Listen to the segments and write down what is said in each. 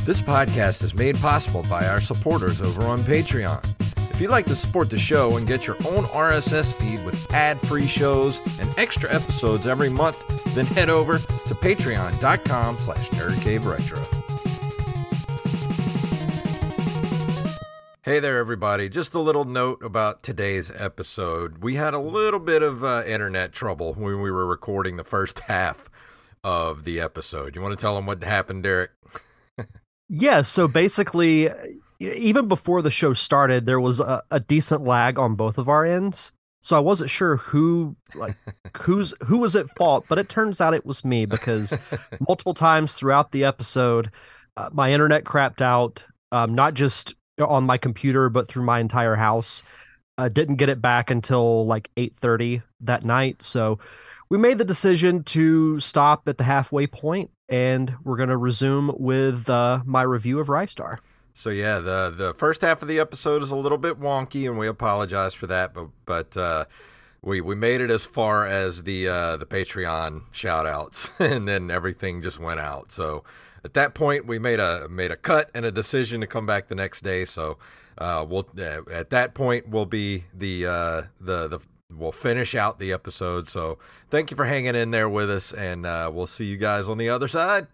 This podcast is made possible by our supporters over on Patreon. If you'd like to support the show and get your own RSS feed with ad-free shows and extra episodes every month, then head over to patreon.com/nerdcaveretro. Hey there, everybody. Just a little note about today's episode. We had a little bit of internet trouble when we were recording the first half of the episode. You want to tell them what happened, Derek? Yeah, so basically, even before the show started, there was a decent lag on both of our ends. So I wasn't sure who was at fault, but it turns out it was me because multiple times throughout the episode, my internet crapped out, not just on my computer, but through my entire house. Didn't get it back until like 8:30 that night. So we made the decision to stop at the halfway point, and we're going to resume with my review of Rystar. So yeah, the first half of the episode is a little bit wonky, and we apologize for that. But we made it as far as the Patreon shout outs, and then everything just went out. So at that point, we made a cut and a decision to come back the next day. So we'll at that point we'll be we'll finish out the episode. So thank you for hanging in there with us, and we'll see you guys on the other side.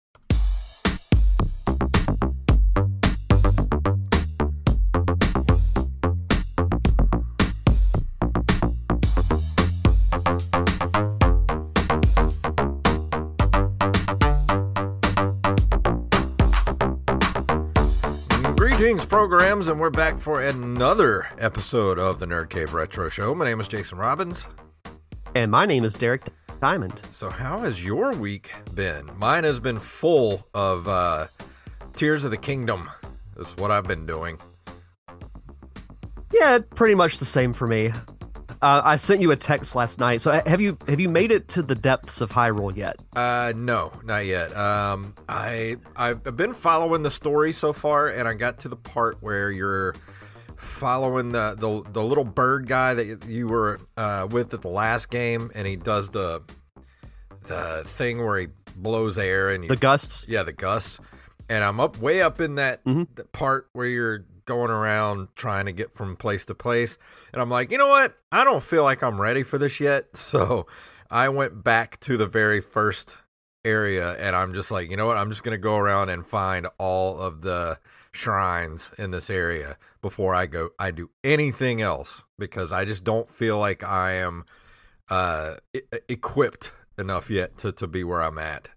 Greetings, programs, and we're back for another episode of the Nerd Cave Retro Show. My name is Jason Robbins. And my name is Derek Diamond. So how has your week been? Mine has been full of Tears of the Kingdom. That's what I've been doing. Yeah, pretty much the same for me. I sent you a text last night. So have you made it to the depths of Hyrule yet? No, not yet. I've been following the story so far, and I got to the part where you're following the little bird guy that you were with at the last game, and he does the thing where he blows air and the gusts. Yeah, the gusts. And I'm way up in that part where you're going around trying to get from place to place. And I'm like, you know what? I don't feel like I'm ready for this yet. So I went back to the very first area, and I'm just like, you know what? I'm just going to go around and find all of the shrines in this area before I do anything else, because I just don't feel like I am equipped enough yet to be where I'm at.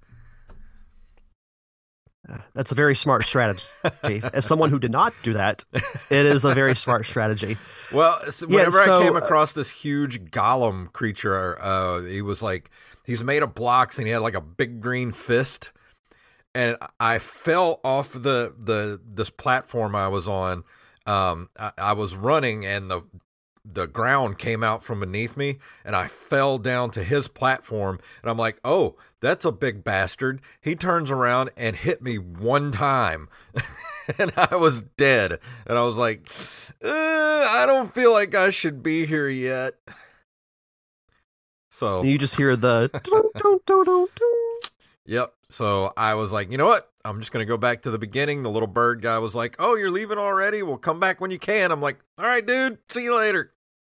That's a very smart strategy. As someone who did not do that, it is a very smart strategy. Well, whenever I came across this huge golem creature, he was like, he's made of blocks, and he had like a big green fist. And I fell off this platform I was on. I was running, and the ground came out from beneath me, and I fell down to his platform, and I'm like, oh, that's a big bastard. He turns around and hit me one time, and I was dead. And I was like, I don't feel like I should be here yet. So you just hear the dun. Yep. So I was like, you know what? I'm just going to go back to the beginning. The little bird guy was like, oh, you're leaving already? Well, come back when you can. I'm like, all right, dude. See you later.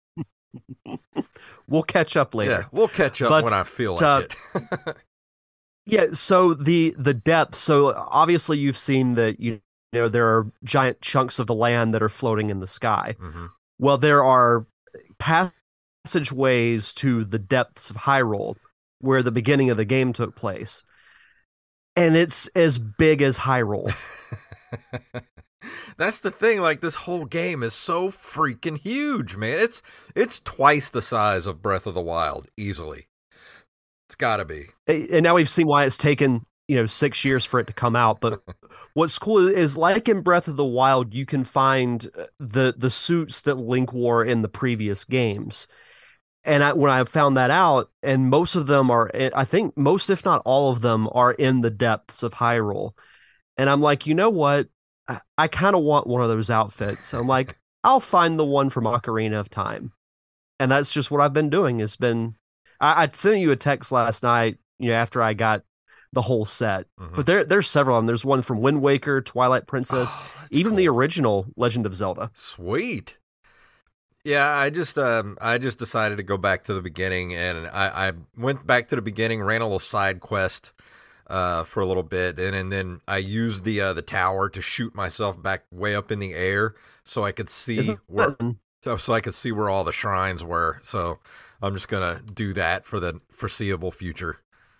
We'll catch up later. Yeah, we'll catch up when I feel like it. Yeah, so the depths. So obviously you've seen that you know there are giant chunks of the land that are floating in the sky. Mm-hmm. Well, there are passageways to the depths of Hyrule where the beginning of the game took place. And it's as big as Hyrule. That's the thing. Like, this whole game is so freaking huge, man. It's twice the size of Breath of the Wild, easily. It's got to be. And now we've seen why it's taken 6 years for it to come out. But what's cool is, like in Breath of the Wild, you can find the suits that Link wore in the previous games. And when I found that out, and most of them are, I think most, if not all of them, are in the depths of Hyrule. And I'm like, you know what? I kind of want one of those outfits. I'm like, I'll find the one from Ocarina of Time. And that's just what I've been doing. I sent you a text last night, after I got the whole set. Mm-hmm. But there's several of them. There's one from Wind Waker, Twilight Princess, even cool. the original Legend of Zelda. Sweet. Yeah, I just decided to go back to the beginning, and I went back to the beginning, ran a little side quest for a little bit, and then I used the tower to shoot myself back way up in the air so I could see where all the shrines were. So I'm just gonna do that for the foreseeable future.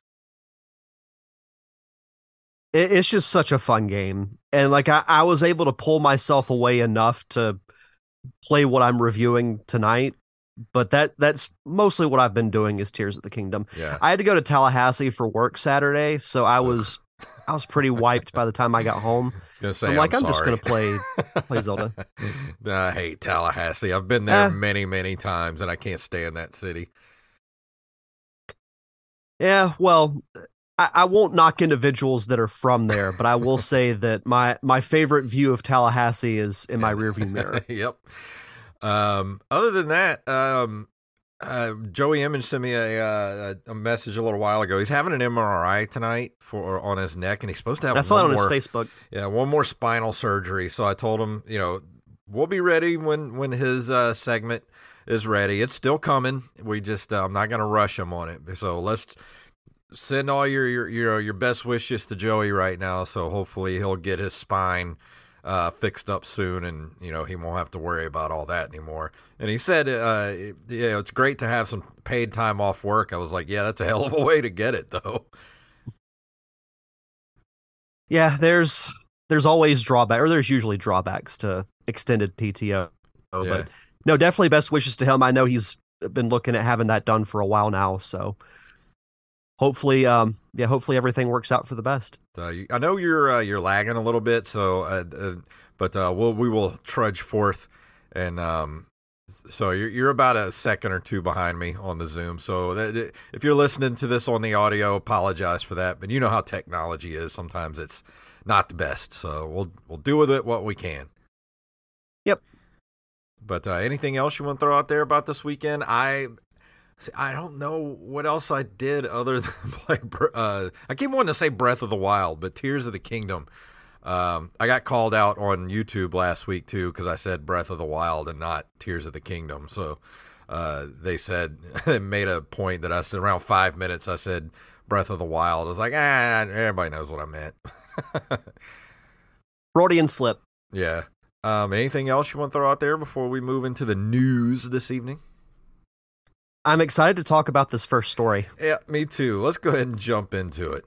It's just such a fun game, and like I was able to pull myself away enough to play what I'm reviewing tonight, but that's mostly what I've been doing is Tears of the Kingdom. Yeah. I had to go to Tallahassee for work Saturday, so I was pretty wiped by the time I got home. I'm just gonna play Zelda. I hate Tallahassee. I've been there many times, and I can't stand that city. Yeah, well, I won't knock individuals that are from there, but I will say that my favorite view of Tallahassee is in my rearview mirror. Yep. Other than that, Joey Image sent me a message a little while ago. He's having an MRI tonight on his neck, and he's supposed to have. I saw it on his Facebook. Yeah, one more spinal surgery. So I told him, we'll be ready when his segment is ready. It's still coming. We just I'm not going to rush him on it. So let's send all your best wishes to Joey right now. So hopefully he'll get his spine fixed up soon, and he won't have to worry about all that anymore. And he said, it's great to have some paid time off work. I was like, yeah, that's a hell of a way to get it, though. Yeah, there's always there's usually drawbacks to extended PTO, Yeah. But no, definitely best wishes to him. I know he's been looking at having that done for a while now, so hopefully, hopefully everything works out for the best. I know you're lagging a little bit, so but we will trudge forth, and so you're about a second or two behind me on the Zoom. So if you're listening to this on the audio, apologize for that. But you know how technology is; sometimes it's not the best. So we'll do with it what we can. Yep. But anything else you want to throw out there about this weekend? I don't know what else I did other than play. I keep wanting to say Breath of the Wild, but Tears of the Kingdom. I got called out on YouTube last week too because I said Breath of the Wild and not Tears of the Kingdom. So they said they made a point that I said around 5 minutes. I said Breath of the Wild. I was like, everybody knows what I meant. Freudian slip. Yeah. Anything else you want to throw out there before we move into the news this evening? I'm excited to talk about this first story. Yeah, me too. Let's go ahead and jump into it.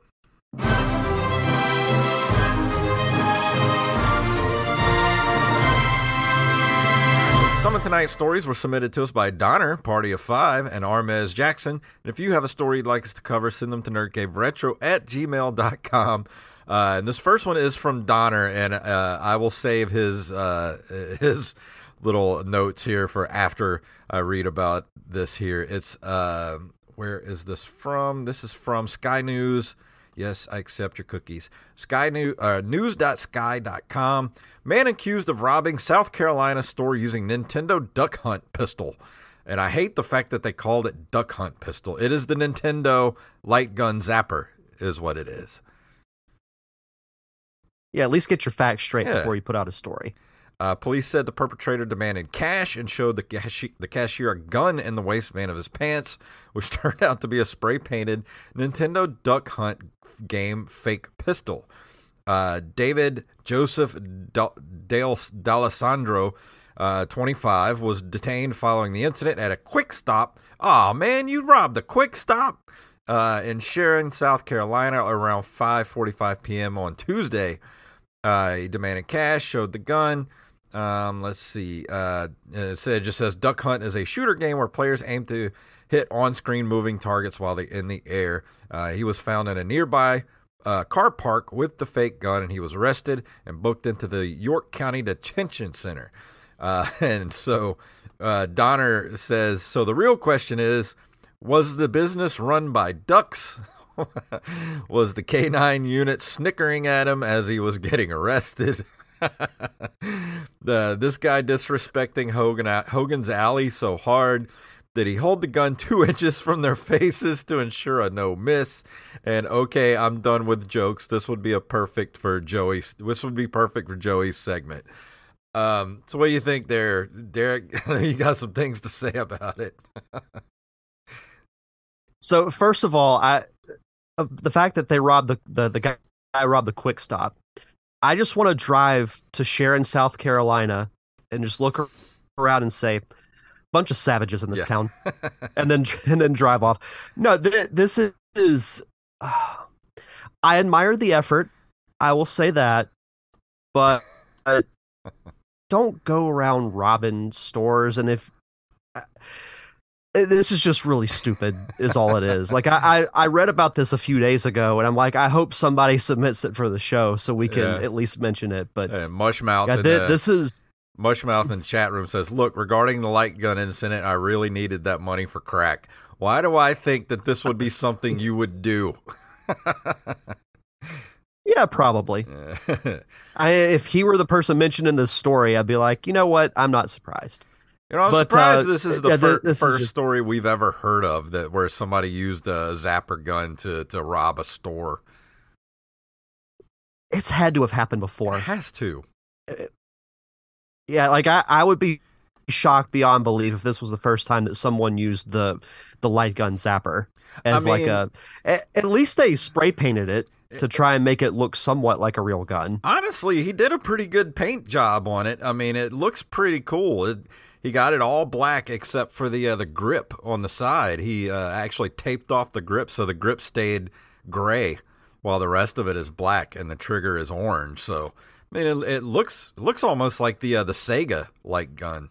Some of tonight's stories were submitted to us by Donner, Party of Five, and Armez Jackson. And if you have a story you'd like us to cover, send them to nerdcaveretro@gmail.com. And this first one is from Donner, and I will save his little notes here for after I read about this here. It's where is this from? This is from Sky News. Yes, I accept your cookies. Sky News, news.sky.com. Man accused of robbing South Carolina store using Nintendo Duck Hunt pistol. And I hate the fact that they called it Duck Hunt pistol. It is the Nintendo light gun zapper is what it is. Yeah, at least get your facts straight before you put out a story. Police said the perpetrator demanded cash and showed the cashier a gun in the waistband of his pants, which turned out to be a spray-painted Nintendo Duck Hunt game fake pistol. David Joseph D'Alessandro, 25, was detained following the incident at a Quick Stop. Oh man, you robbed the Quick Stop in Sharon, South Carolina, around 5:45 p.m. on Tuesday. He demanded cash, showed the gun. Let's see. It just says Duck Hunt is a shooter game where players aim to hit on-screen moving targets while they're in the air. He was found in a nearby car park with the fake gun, and he was arrested and booked into the York County Detention Center. And so Donner says, so the real question is, was the business run by ducks? Was the K9 unit snickering at him as he was getting arrested? This guy disrespecting Hogan's Alley so hard. Did he hold the gun 2 inches from their faces to ensure a no miss? And okay, I'm done with jokes. This would be perfect for Joey's segment. So what do you think there, Derek? You got some things to say about it. So first of all, the fact that they robbed the guy robbed the Quick Stop. I just want to drive to Sharon, South Carolina, and just look around and say, bunch of savages in this town, and then drive off. No, this is. I admire the effort. I will say that, but don't go around robbing stores. And if this is just really stupid, is all it is. Like I read about this a few days ago, and I'm like, I hope somebody submits it for the show so we can at least mention it. But Mushmouth, this is. Mushmouth in chat room says, "Look, regarding the light gun incident, I really needed that money for crack. Why do I think that this would be something you would do?" Yeah, probably. If he were the person mentioned in this story, I'd be like, you know what? I'm not surprised. I'm surprised this is the first story we've ever heard of where somebody used a zapper gun to rob a store. It's had to have happened before. It has to. Yeah, like I would be shocked beyond belief if this was the first time that someone used the light gun zapper as at least they spray painted it to try and make it look somewhat like a real gun. Honestly, he did a pretty good paint job on it. I mean, it looks pretty cool. He got it all black except for the grip on the side. He actually taped off the grip so the grip stayed gray while the rest of it is black and the trigger is orange. So I mean, it looks almost like the Sega light gun.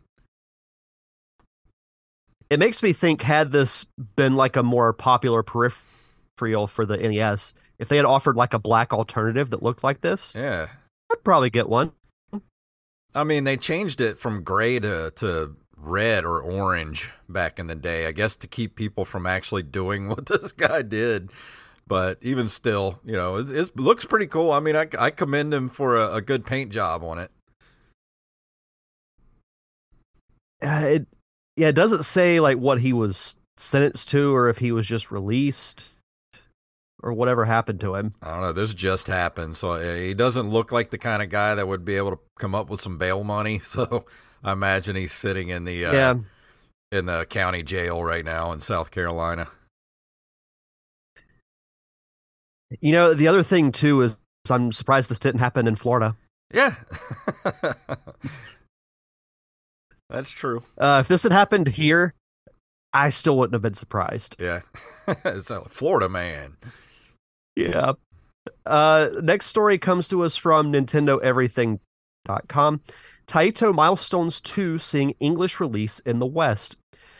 It makes me think, had this been like a more popular peripheral for the NES, if they had offered like a black alternative that looked like this, I'd probably get one. I mean, they changed it from gray to red or orange back in the day, I guess to keep people from actually doing what this guy did. But even still, it looks pretty cool. I mean, I commend him for a good paint job on it. It doesn't say like what he was sentenced to or if he was just released or whatever happened to him. I don't know. This just happened. So he doesn't look like the kind of guy that would be able to come up with some bail money. So I imagine he's sitting in the county jail right now in South Carolina. The other thing, too, is I'm surprised this didn't happen in Florida. Yeah. That's true. If this had happened here, I still wouldn't have been surprised. Yeah. It's a Florida man. Yeah. Next story comes to us from NintendoEverything.com. Taito Milestones 2 seeing English release in the West.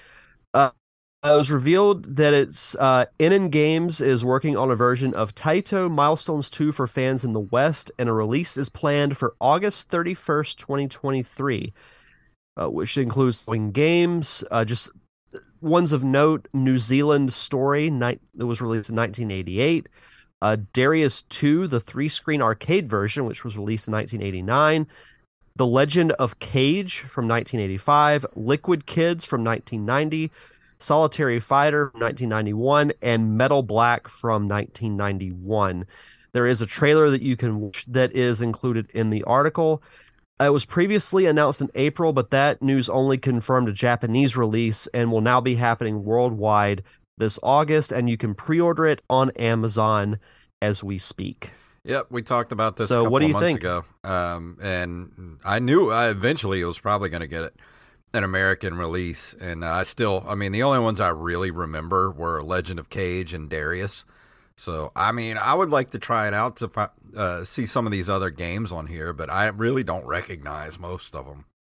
It was revealed that it's NN Games is working on a version of Taito Milestones 2 for fans in the West, and a release is planned for August 31st, 2023, which includes games, just ones of note: New Zealand Story, that was released in 1988, Darius 2, the 3-screen arcade version, which was released in 1989, The Legend of Cage from 1985, Liquid Kids from 1990, Solitary Fighter from 1991, and Metal Black from 1991. There is a trailer that you can watch that is included in the article. It was previously announced in April, but that news only confirmed a Japanese release and will now be happening worldwide this August, and you can pre-order it on Amazon as we speak. Yep, we talked about this a couple of months ago. And I knew eventually it was probably going to get an American release. And the only ones I really remember were Legend of Cage and Darius. So, I mean, I would like to try it out to see some of these other games on here, but I really don't recognize most of them.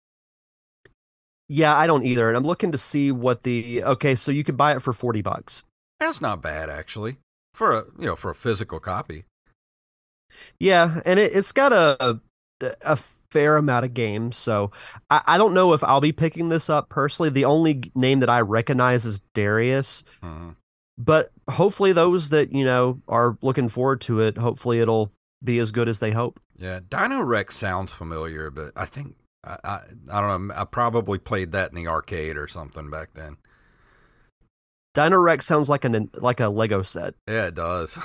Yeah, I don't either. And I'm looking to see what so you could buy it for $40. That's not bad, actually, for a physical copy. Yeah, and it's got a fair amount of games, so I don't know if I'll be picking this up personally. The only name that I recognize is Darius. Mm-hmm. But hopefully those that, are looking forward to it, hopefully it'll be as good as they hope. Yeah, Dino Rex sounds familiar, but I think, I don't know, I probably played that in the arcade or something back then. Dino Rex sounds like a Lego set. Yeah, it does.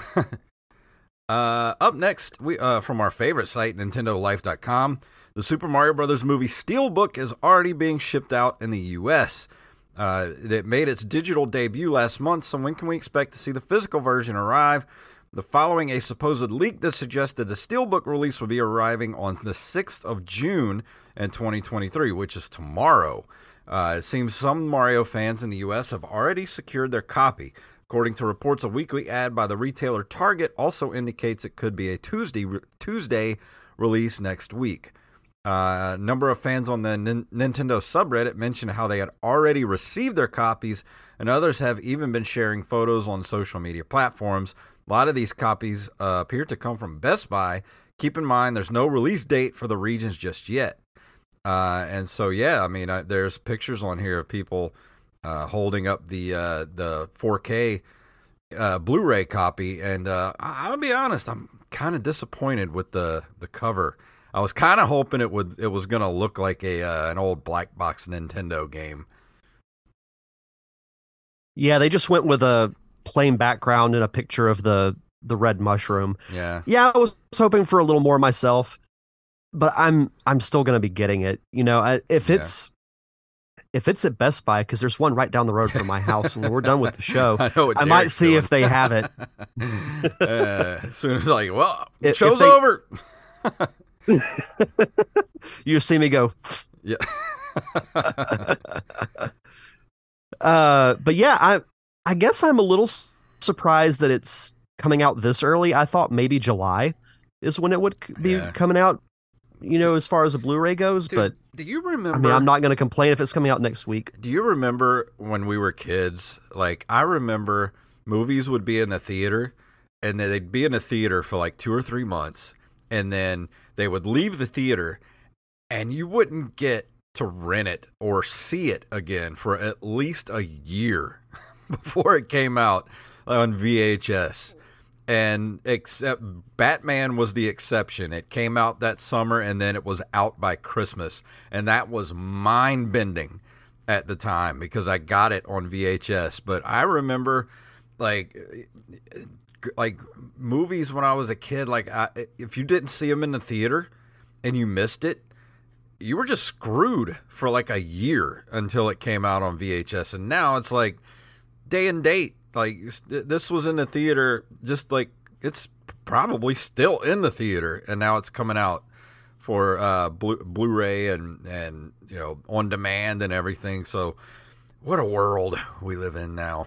Up next, we from our favorite site, NintendoLife.com, the Super Mario Brothers movie Steelbook is already being shipped out in the U.S. It made its digital debut last month, so when can we expect to see the physical version arrive? The following a supposed leak that suggested the Steelbook release will be arriving on the 6th of June in 2023, which is tomorrow. It seems some Mario fans in the U.S. have already secured their copy. According to reports, a weekly ad by the retailer Target also indicates it could be a Tuesday release next week. A number of fans on the Nintendo subreddit mentioned how they had already received their copies, and others have even been sharing photos on social media platforms. A lot of these copies appear to come from Best Buy. Keep in mind, there's no release date for the regions just yet. And so, yeah, I mean, there's pictures on here of people holding up the 4K Blu-ray copy, and I'll be honest, I'm kind of disappointed with the cover. I was kind of hoping it was going to look like an old black box Nintendo game. Yeah, they just went with a plain background and a picture of the red mushroom. Yeah, I was hoping for a little more myself, but I'm still going to be getting it. You know, if it's at Best Buy, because there's one right down the road from my house, and when we're done with the show, I might see if they have it. As soon as show's over. You see me go. Yeah. But yeah, I guess I'm a little surprised that it's coming out this early. I thought maybe July is when it would be coming out, you know, as far as a Blu-ray goes. Dude, but do you remember? I mean, I'm not going to complain if it's coming out next week. Do you remember when we were kids? Like, I remember movies would be in the theater, and they'd be in the theater for like 2 or 3 months, and then they would leave the theater, and you wouldn't get to rent it or see it again for at least a year before it came out on VHS. And except Batman was the exception. It came out that summer, and then it was out by Christmas. And that was mind-bending at the time because I got it on VHS. But I remember, like movies when I was a kid, if you didn't see them in the theater and you missed it, you were just screwed for like a year until it came out on VHS. And now it's like day and date. Like, this was in the theater, just like it's probably still in the theater, and now it's coming out for Blu-ray and you know, on demand and everything. So what a world we live in now.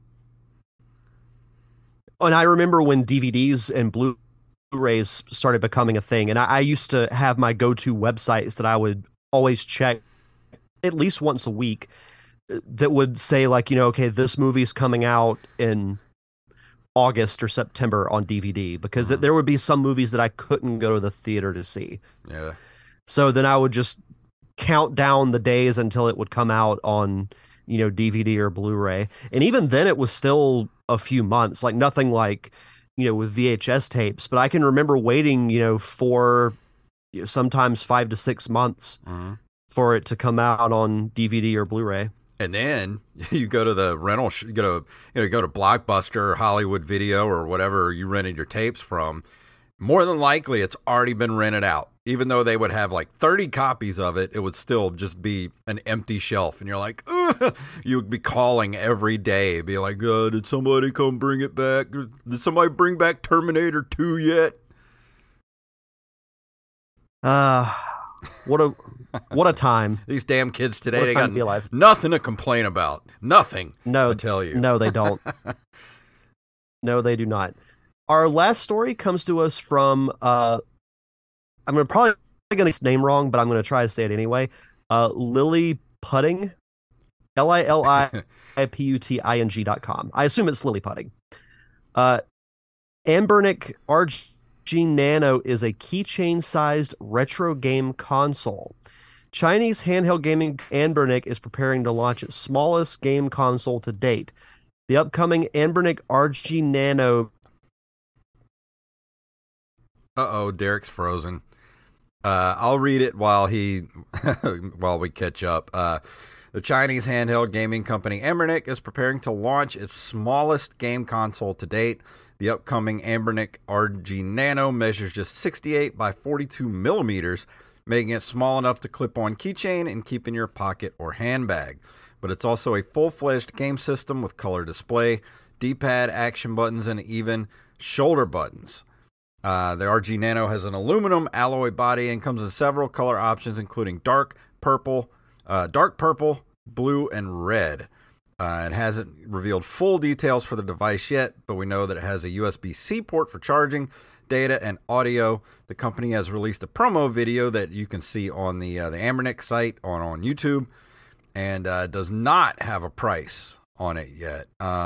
And I remember when DVDs and Blu-rays started becoming a thing, and I used to have my go-to websites that I would always check at least once a week that would say, like, you know, okay, this movie's coming out in August or September on DVD, because there would be some movies that I couldn't go to the theater to see. Yeah. So then I would just count down the days until it would come out on, you know, DVD or Blu-ray. And even then it was still a few months, like nothing like, you know, with VHS tapes. But I can remember waiting, you know, for sometimes 5 to 6 months for it to come out on DVD or Blu-ray. And then you go to the rental, you go to Blockbuster or Hollywood Video or whatever you rented your tapes from. More than likely, it's already been rented out. Even though they would have like 30 copies of it, it would still just be an empty shelf. And you're like, ugh! You would be calling every day, be like, did somebody come bring it back? Did somebody bring back Terminator 2 yet? What a time. These damn kids today, they got nothing to complain about. Nothing. No, I tell you. No, they don't. No, they do not. Our last story comes to us from I'm probably going to say his name wrong, but I'm going to try to say it anyway. Lily Pudding, LILIPUTING.com. I assume it's Lily Pudding. Anbernic RG Nano is a keychain-sized retro game console. Chinese handheld gaming Anbernic is preparing to launch its smallest game console to date. The upcoming Anbernic RG Nano. Derek's frozen. I'll read it while we catch up. The Chinese handheld gaming company Anbernic is preparing to launch its smallest game console to date. The upcoming Anbernic RG Nano measures just 68 by 42 millimeters, making it small enough to clip on keychain and keep in your pocket or handbag. But it's also a full-fledged game system with color display, D-pad, action buttons, and even shoulder buttons. The RG Nano has an aluminum alloy body and comes in several color options, including dark purple, blue, and red. It hasn't revealed full details for the device yet, but we know that it has a USB-C port for charging, data, and audio. The company has released a promo video that you can see on the Anbernic site on YouTube, and does not have a price on it yet.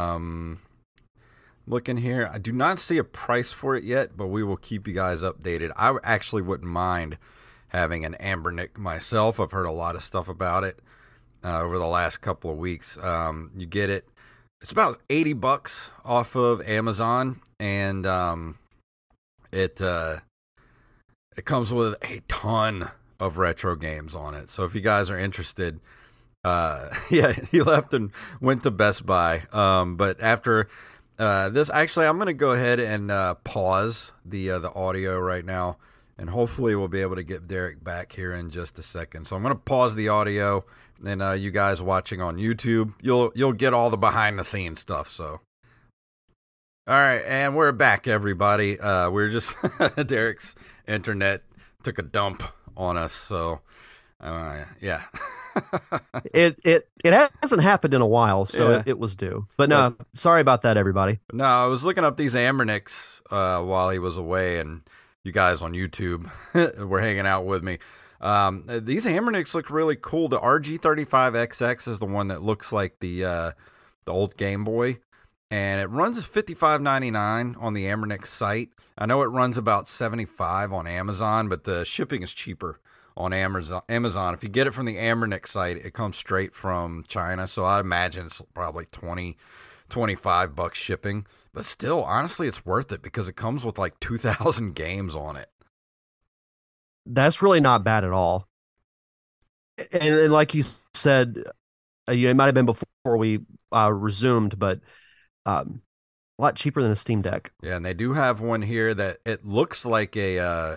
Looking here, I do not see a price for it yet, but we will keep you guys updated. I actually wouldn't mind having an Anbernic myself. I've heard a lot of stuff about it over the last couple of weeks. You get it. It's about $80 off of Amazon, and it comes with a ton of retro games on it. So if you guys are interested, he left and went to Best Buy. But after this, actually, I'm going to go ahead and pause the audio right now, and hopefully we'll be able to get Derek back here in just a second. So I'm going to pause the audio, and you guys watching on YouTube, you'll get all the behind the scenes stuff. So, all right, and we're back, everybody. We're just Derek's internet took a dump on us, so yeah. It hasn't happened in a while, so it was due. But no, sorry about that, everybody. No, I was looking up these Anbernics while he was away, and you guys on YouTube were hanging out with me. These Anbernics look really cool. The RG35XX is the one that looks like the old Game Boy, and it runs $55.99 on the Anbernic site. I know it runs about $75 on Amazon, but the shipping is cheaper on Amazon. If you get it from the Anbernic site, it comes straight from China, so I imagine it's probably $25 shipping. But still, honestly, it's worth it because it comes with like 2,000 games on it. That's really not bad at all. And like you said, it might have been before we resumed, but a lot cheaper than a Steam Deck. Yeah, and they do have one here that it looks like a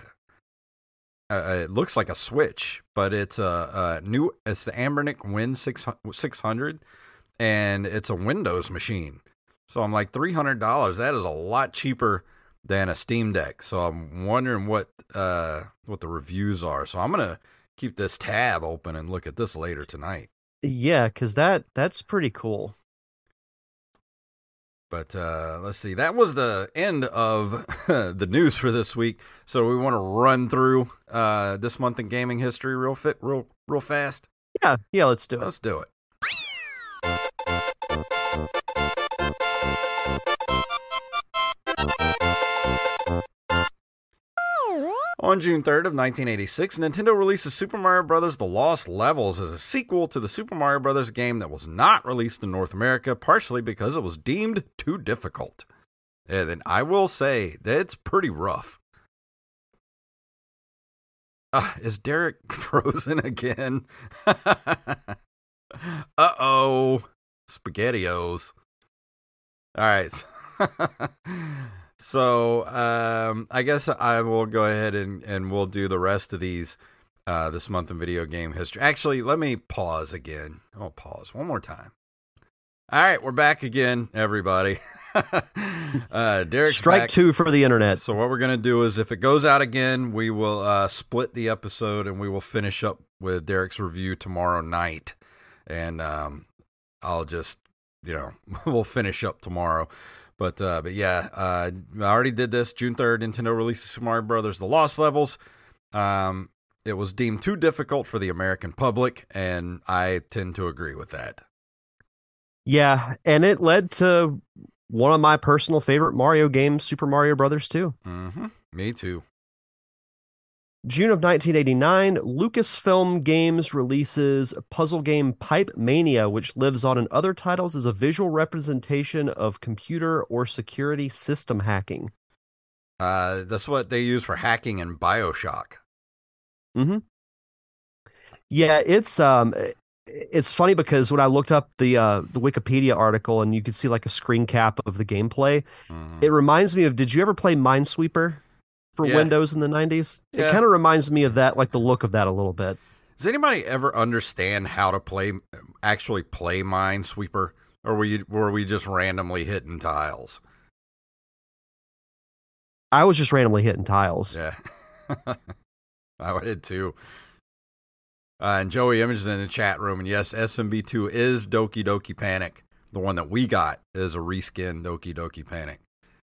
Switch, but it's it's the Anbernic Win 600, and it's a Windows machine. So I'm like, $300. That is a lot cheaper than a Steam Deck. So I'm wondering what the reviews are. So I'm gonna keep this tab open and look at this later tonight. Yeah, because that's pretty cool. But let's see. That was the end of the news for this week. So we want to run through this month in gaming history real fast. Yeah, let's do it. Let's do it. On June 3rd of 1986, Nintendo releases Super Mario Bros. The Lost Levels as a sequel to the Super Mario Bros. Game that was not released in North America, partially because it was deemed too difficult. And I will say that it's pretty rough. Is Derek frozen again? Uh-oh. SpaghettiOs. All right. So, I guess I will go ahead and we'll do the rest of these this month in video game history. Actually, let me pause again. I'll pause one more time. All right, we're back again, everybody. Derek's Strike back. 2 for the internet. So what we're going to do is if it goes out again, we will split the episode and we will finish up with Derek's review tomorrow night. And I'll just, we'll finish up tomorrow. But yeah, I already did this. June 3rd, Nintendo releases Super Mario Bros. The Lost Levels. It was deemed too difficult for the American public, and I tend to agree with that. Yeah, and it led to one of my personal favorite Mario games, Super Mario Bros. 2. Mm-hmm. Me too. June of 1989, Lucasfilm Games releases a puzzle game Pipe Mania, which lives on in other titles as a visual representation of computer or security system hacking. That's what they use for hacking in BioShock. Mm-hmm. Yeah, it's it's funny because when I looked up the Wikipedia article and you could see like a screen cap of the gameplay, it reminds me of, did you ever play Minesweeper for Windows in the 90s? It kind of reminds me of that, like the look of that a little bit. Does anybody ever understand how to actually play Minesweeper, or were we just randomly hitting tiles? I was just randomly hitting tiles. Yeah. I did too. And Joey Image is in the chat room, and yes, SMB2 is Doki Doki Panic. The one that we got is a reskin Doki Doki Panic.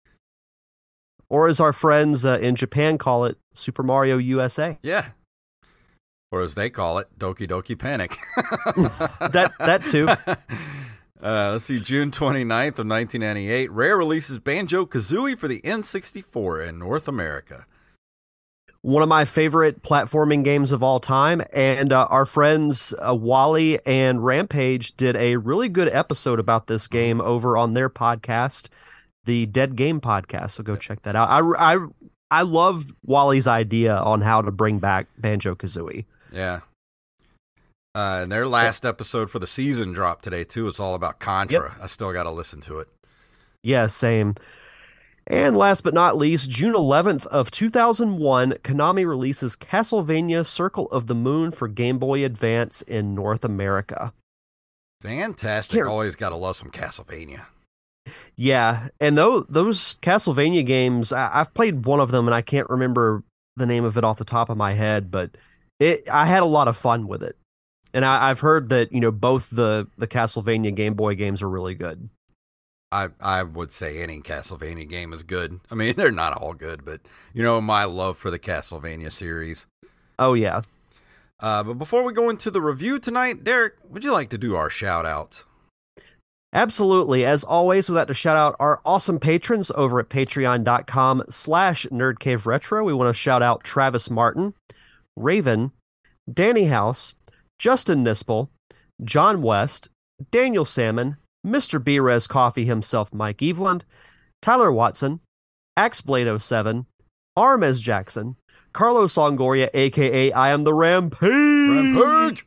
Or as our friends in Japan call it, Super Mario USA. Yeah. Or as they call it, Doki Doki Panic. that too. Let's see, June 29th of 1998, Rare releases Banjo-Kazooie for the N64 in North America. One of my favorite platforming games of all time, and our friends Wally and Rampage did a really good episode about this game over on their podcast, the Dead Game Podcast, so go check that out. I love Wally's idea on how to bring back Banjo-Kazooie. Yeah. And their last episode for the season dropped today, too. It's all about Contra. Yep. I still got to listen to it. Yeah, same. And last but not least, June 11th of 2001, Konami releases Castlevania Circle of the Moon for Game Boy Advance in North America. Fantastic. Always got to love some Castlevania. Yeah, and those Castlevania games, I've played one of them, and I can't remember the name of it off the top of my head, but I had a lot of fun with it. And I've heard that, both the Castlevania Game Boy games are really good. I would say any Castlevania game is good. I mean, they're not all good, but my love for the Castlevania series. Oh, yeah. But before we go into the review tonight, Derek, would you like to do our shout-outs? Absolutely. As always, we'd like to shout out our awesome patrons over at patreon.com/nerdcaveretro. We want to shout out Travis Martin, Raven, Danny House, Justin Nispel, John West, Daniel Salmon, Mr. B-Res Coffee himself, Mike Eveland, Tyler Watson, AxeBlade07, Armez Jackson, Carlos Longoria, a.k.a. I Am the Rampage,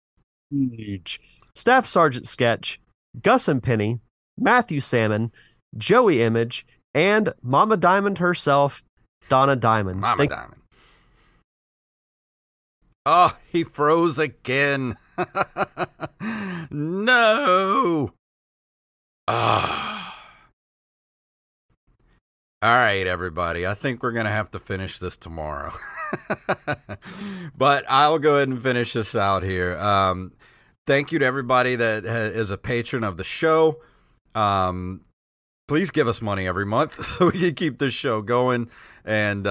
Staff Sergeant Sketch, Gus and Penny, Matthew Salmon, Joey Image, and Mama Diamond herself, Donna Diamond. Mama Diamond. Oh, he froze again. No. Ah. All right, everybody. I think we're going to have to finish this tomorrow. But I'll go ahead and finish this out here. Thank you to everybody that is a patron of the show. Please give us money every month so we can keep this show going. And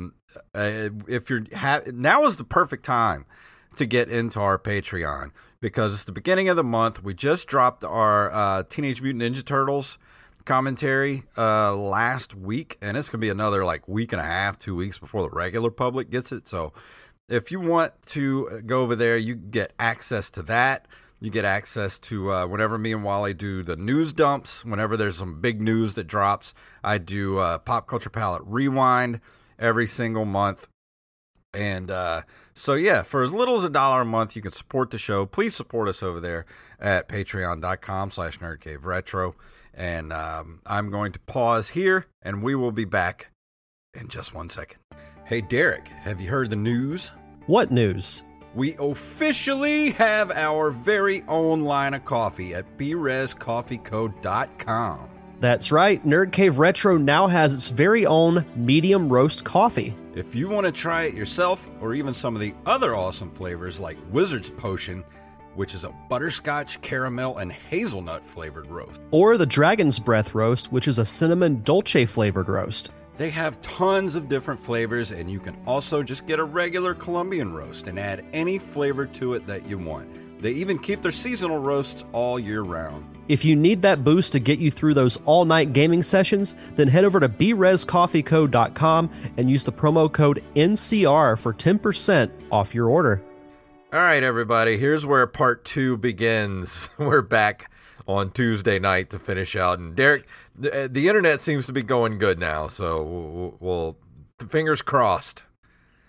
if you're now is the perfect time to get into our Patreon, because it's the beginning of the month. We just dropped our Teenage Mutant Ninja Turtles commentary last week, and it's gonna be another week and a half, 2 weeks before the regular public gets it. So if you want to go over there, you get access to that. You get access to whenever me and Wally do the news dumps, whenever there's some big news that drops. I do Pop Culture Palette Rewind every single month. And so, yeah, for as little as $1 a month, you can support the show. Please support us over there at patreon.com/nerdcaveretro. And I'm going to pause here, and we will be back in just 1 second. Hey, Derek, have you heard the news? What news? We officially have our very own line of coffee at BResCoffeeCo.com. That's right. Nerd Cave Retro now has its very own medium roast coffee. If you want to try it yourself, or even some of the other awesome flavors like Wizard's Potion, which is a butterscotch, caramel, and hazelnut flavored roast. Or the Dragon's Breath roast, which is a cinnamon dolce flavored roast. They have tons of different flavors, and you can also just get a regular Colombian roast and add any flavor to it that you want. They even keep their seasonal roasts all year round. If you need that boost to get you through those all-night gaming sessions, then head over to BResCoffeeCo.com and use the promo code NCR for 10% off your order. All right, everybody, here's where part 2 begins. We're back on Tuesday night to finish out. And Derek, the internet seems to be going good now, so we'll fingers crossed.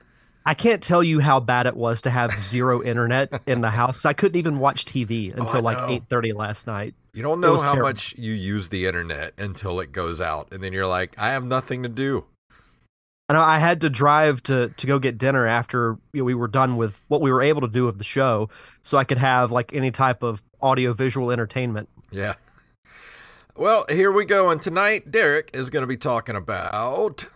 I can't tell you how bad it was to have zero internet in the house because I couldn't even watch TV until like 8:30 last night. You don't know how much you use the internet until it goes out, and then you're like, I have nothing to do. And I had to drive to go get dinner after we were done with what we were able to do of the show, so I could have like any type of audio visual entertainment. Yeah. Well, here we go, and tonight Derek is going to be talking about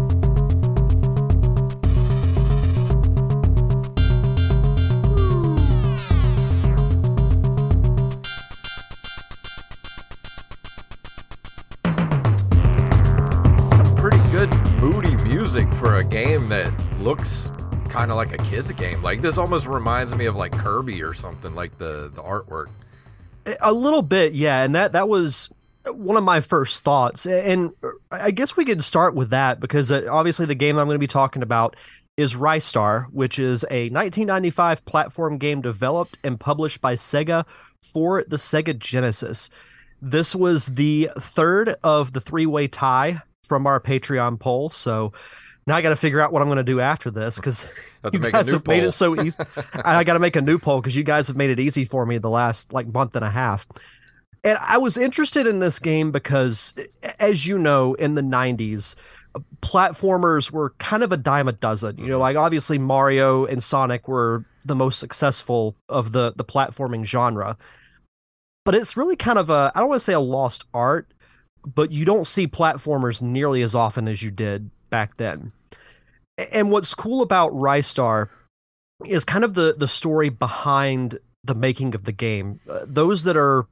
moody music for a game that looks kind of like a kid's game. Like, this almost reminds me of like Kirby or something, like the artwork. A little bit, yeah. And that was one of my first thoughts. And I guess we could start with that because obviously the game I'm going to be talking about is Ristar, which is a 1995 platform game developed and published by Sega for the Sega Genesis. This was the third of the three-way tie from our Patreon poll. So now I got to figure out what I'm going to do after this because you guys have made it so easy. I got to make a new poll because you guys have made it easy for me the last like month and a half. And I was interested in this game because, as you know, in the 90s, platformers were kind of a dime a dozen. You know, like obviously Mario and Sonic were the most successful of the platforming genre. But it's really kind of I don't want to say a lost art, but you don't see platformers nearly as often as you did back then. And what's cool about Ristar is kind of the story behind the making of the game. Those that are,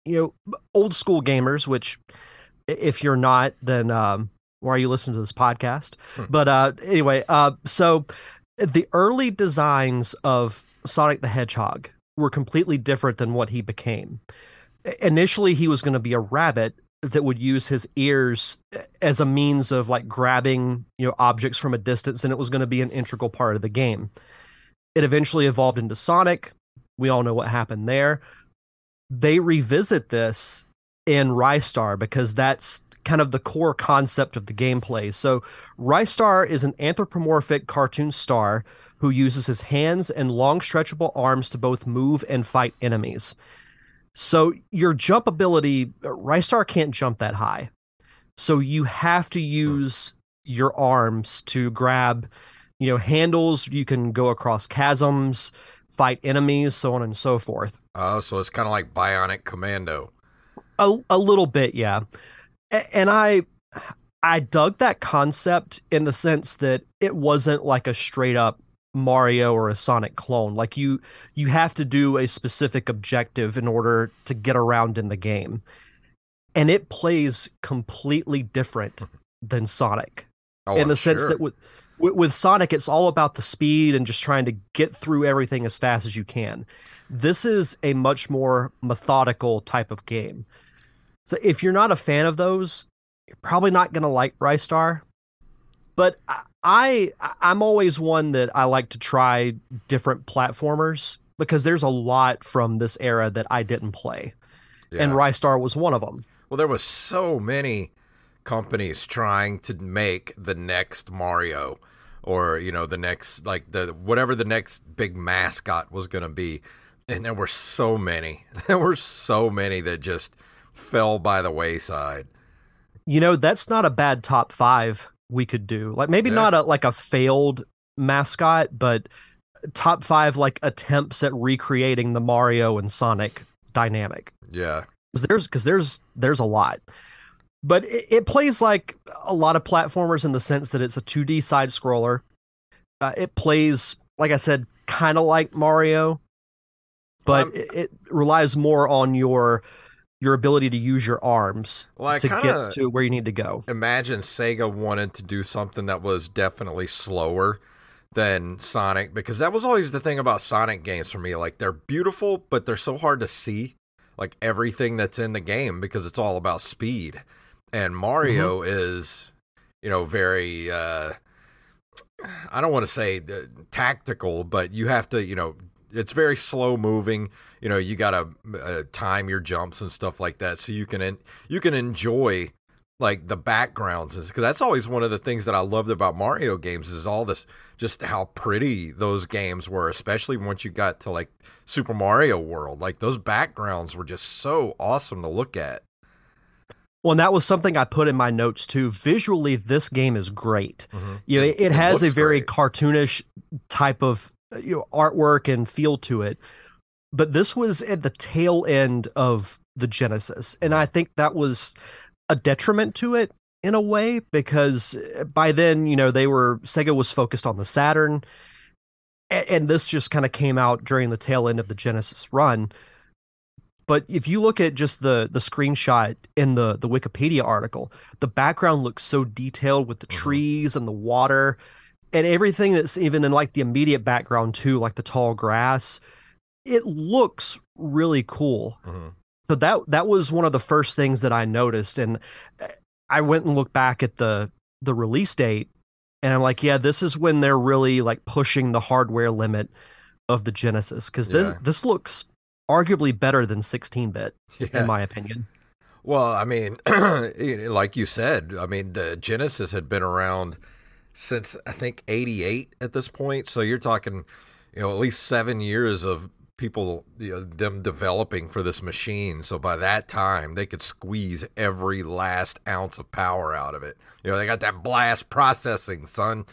old school gamers, which if you're not, then why are you listening to this podcast? But anyway, so the early designs of Sonic the Hedgehog were completely different than what he became. Initially, he was going to be a rabbit that would use his ears as a means of like grabbing, objects from a distance, and it was going to be an integral part of the game. It eventually evolved into Sonic. We all know what happened there. They revisit this in Ristar because that's kind of the core concept of the gameplay. So Ristar is an anthropomorphic cartoon star who uses his hands and long stretchable arms to both move and fight enemies. So your jump ability, Ristar can't jump that high. So you have to use your arms to grab, handles. You can go across chasms, fight enemies, so on and so forth. Oh, so it's kind of like Bionic Commando. A little bit, yeah. And I dug that concept in the sense that it wasn't like a straight up Mario or a Sonic clone. Like you have to do a specific objective in order to get around in the game. And it plays completely different than Sonic. In the sense that with Sonic, it's all about the speed and just trying to get through everything as fast as you can. This is a much more methodical type of game. So if you're not a fan of those, you're probably not going to like Ristar. But I'm always one that I like to try different platformers because there's a lot from this era that I didn't play. Yeah. And Ristar was one of them. Well, there was so many companies trying to make the next Mario or, the next, like whatever the next big mascot was going to be. And there were so many. There were so many that just fell by the wayside. That's not a bad top 5 we could do. Like maybe not a failed mascot, but top 5 like attempts at recreating the Mario and Sonic dynamic. Yeah. Because there's a lot. But it plays like a lot of platformers in the sense that it's a 2D side scroller. It plays, like I said, kind of like Mario, but it relies more on your ability to use your arms to get to where you need to go. Imagine Sega wanted to do something that was definitely slower than Sonic, because that was always the thing about Sonic games for me. Like, they're beautiful, but they're so hard to see, like everything that's in the game, because it's all about speed. And Mario is, very, I don't want to say tactical, but you have to, it's very slow moving. You got to time your jumps and stuff like that, so you can enjoy like the backgrounds is, because that's always one of the things that I loved about Mario games is all this, just how pretty those games were, especially once you got to like Super Mario World. Like those backgrounds were just so awesome to look at. Well, and that was something I put in my notes too. Visually, this game is great. Mm-hmm. You know, it has a very great. cartoonish type of artwork and feel to it. But this was at the tail end of the Genesis, and I think that was a detriment to it in a way, because by then, Sega was focused on the Saturn, and this just kind of came out during the tail end of the Genesis run. But if you look at just the screenshot in the Wikipedia article, the background looks so detailed with the trees and the water and everything that's even in like the immediate background too, like the tall grass. It looks really cool. So that was one of the first things that I noticed, and I went and looked back at the release date, and I'm like, yeah, this is when they're really like pushing the hardware limit of the Genesis, because this looks arguably better than 16-bit in my opinion. Well, I mean, like you said, I mean, the Genesis had been around since I think 88 at this point. So you're talking, at least 7 years of people, them developing for this machine. So by that time, they could squeeze every last ounce of power out of it. They got that blast processing, son.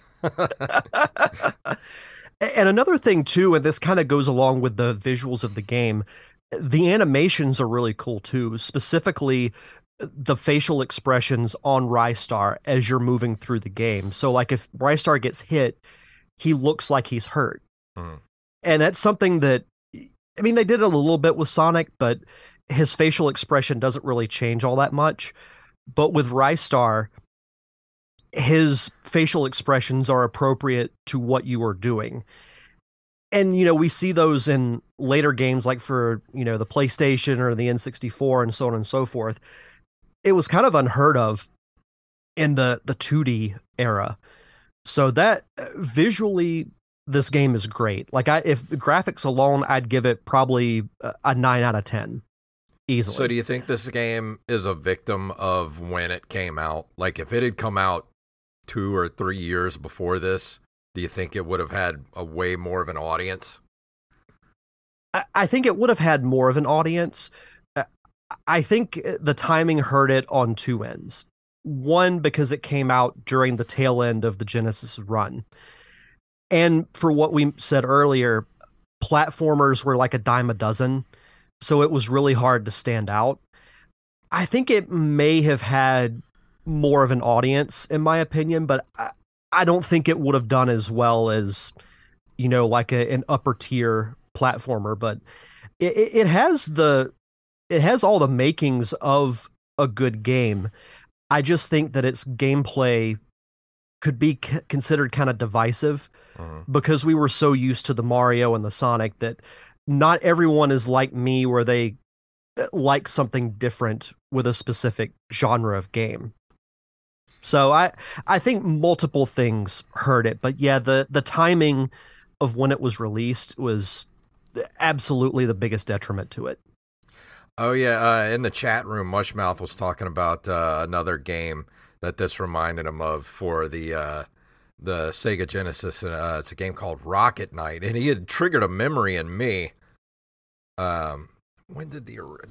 And another thing too, and this kind of goes along with the visuals of the game, the animations are really cool too, specifically the facial expressions on Rystar as you're moving through the game. So like if Rystar gets hit, he looks like he's hurt. And that's something that, I mean, they did it a little bit with Sonic, but his facial expression doesn't really change all that much. But with Rystar, his facial expressions are appropriate to what you are doing. And, we see those in later games, like for, the PlayStation or the N64 and so on and so forth. It was kind of unheard of in the 2D era. So that visually, this game is great. Like if the graphics alone, I'd give it probably a 9 out of 10 easily. So do you think this game is a victim of when it came out? Like if it had come out 2 or 3 years before this, do you think it would have had a way more of an audience? I think it would have had more of an audience. I think the timing hurt it on two ends. One, because it came out during the tail end of the Genesis run. And for what we said earlier, platformers were like a dime a dozen, so it was really hard to stand out. I think it may have had more of an audience, in my opinion, but I don't think it would have done as well as, like an upper tier platformer. But it has all the makings of a good game. I just think that its gameplay could be considered kind of divisive because we were so used to the Mario and the Sonic that not everyone is like me, where they like something different with a specific genre of game. So I think multiple things hurt it, but yeah, the timing of when it was released was absolutely the biggest detriment to it. Oh yeah, in the chat room, Mushmouth was talking about another game that this reminded him of for the Sega Genesis. It's a game called Rocket Knight, and he had triggered a memory in me. When did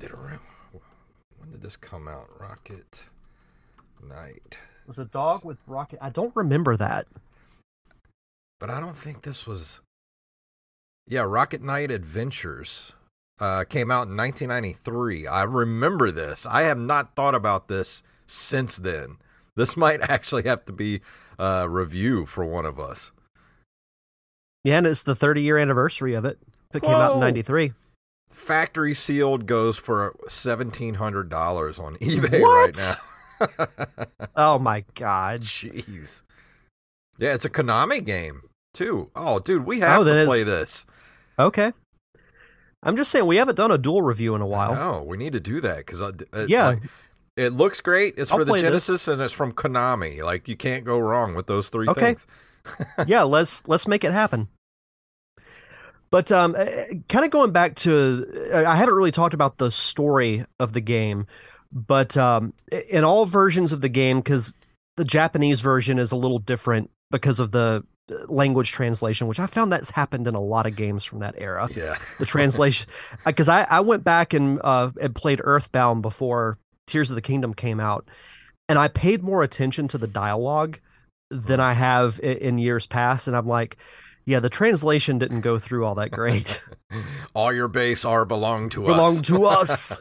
this come out? Rocket Knight. It was a dog with rocket. I don't remember that. But I don't think this was. Yeah, Rocket Knight Adventures came out in 1993. I remember this. I have not thought about this since then. This might actually have to be a review for one of us. Yeah, and it's the 30-year anniversary of it. It came out in 93. Factory sealed, goes for $1,700 on eBay right now. Oh my god. Jeez. Yeah, it's a Konami game too. Oh, dude, we have to play this. Okay. I'm just saying, we haven't done a dual review in a while. No, we need to do that because it looks great. It's for the Genesis and it's from Konami. Like, you can't go wrong with those three things. Yeah, let's make it happen. But kind of going back to, I haven't really talked about the story of the game, But in all versions of the game, because the Japanese version is a little different because of the language translation, which I found that's happened in a lot of games from that era. Yeah. The translation, because I went back and played Earthbound before Tears of the Kingdom came out, and I paid more attention to the dialogue than I have in years past, and I'm like, yeah, the translation didn't go through all that great. All your base are belong to us.